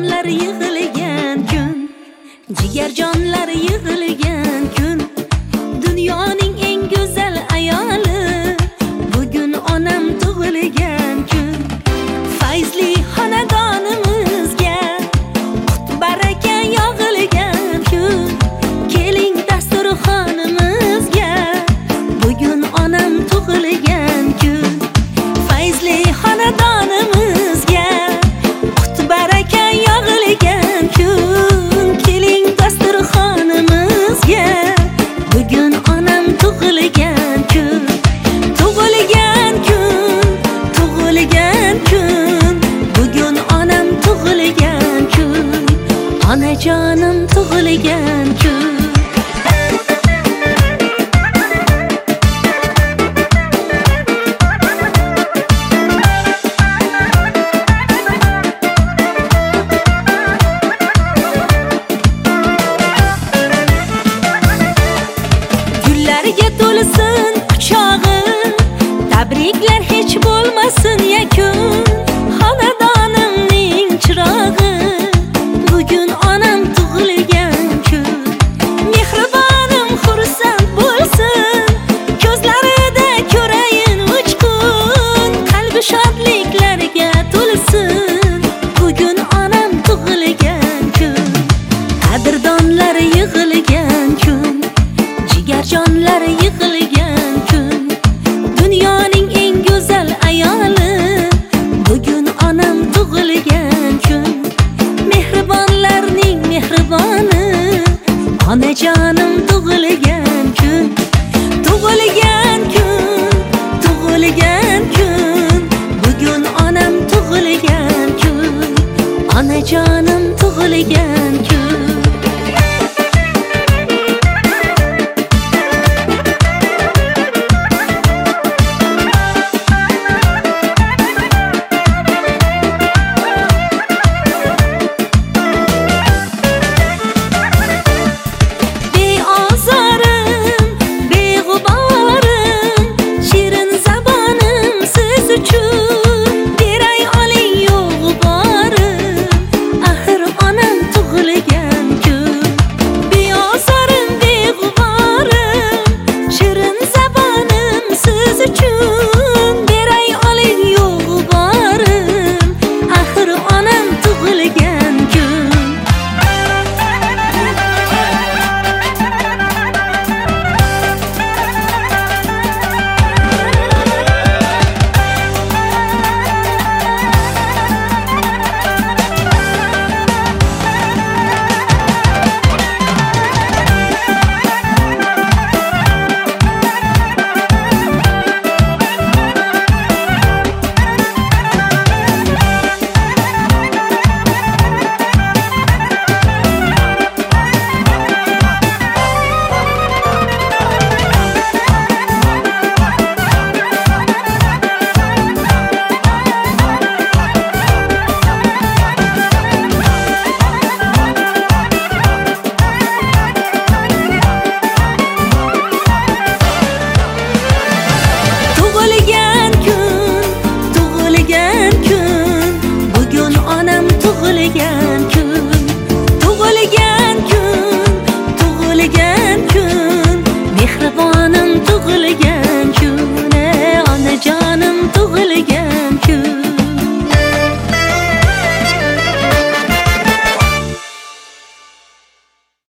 odamlar yig'ilgan kun, jigarjonlar yig'ilgan kun, dunyoning eng go'zal ayoli, bugun onam tug'ilgan kun. Fayzli xonadonimizga qut baraka yog'ilgan kun, keling dasturxonimizga, bugun onam tug'ilgan kun. Fayzli xonadonimizga qut baraka yog'ilgan kun, keling dasturxonimizga, bugun onam tug'ilgan kun. Tug'ilgan kun, tug'ilgan kun, bugun onam tug'ilgan kun, onajonim tug'ilgan kun. Gullarga to'lsin quchog'i, tabriklar hech bo'lmasin yakun. Xonadonimning chirog'i, bugun onam tug'ilgan kun. Mehribonim xursand bo'lsin, ko'zlarida ko'rayin uchqun, qalbi shodliklarga to'lsin, bugun onam tug'ilgan kun. Qadrdonlar yig'ilgan kun, jigarjonlar yig'ilgan kun, dunyoning eng go'zal ayoli, bugun onam tug'ilgan kun. Mehribonlarning mehriboni, onajonim tug'ilgan kun. Tug'ilgan kun, tug'ilgan kun, bugun onam tug'ilgan kun, onajonim tug'ilgan kun.